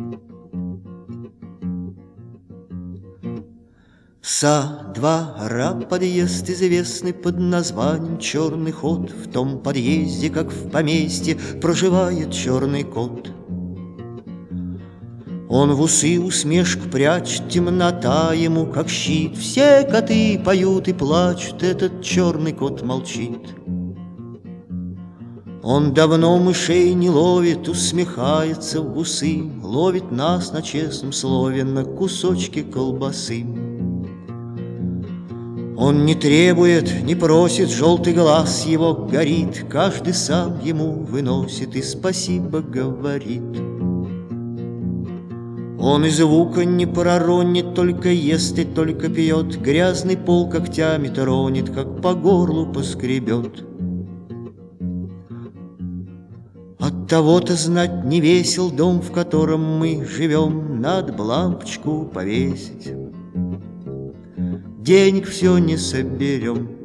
Со двора подъезд известный под названием Черный ход. В том подъезде, как в поместье, проживает черный кот. Он в усы усмешку прячет, темнота ему как щит. Все коты поют и плачут, этот черный кот молчит. Он давно мышей не ловит, усмехается в усы, ловит нас на честном слове на кусочки колбасы. Он не требует, не просит, желтый глаз его горит, каждый сам ему выносит и спасибо говорит. Он и звука не проронит, только ест и только пьет, грязный пол когтями тронет, как по горлу поскребет. От того-то знать не весел дом, в котором мы живем, надо б лампочку повесить. Денег все не соберем.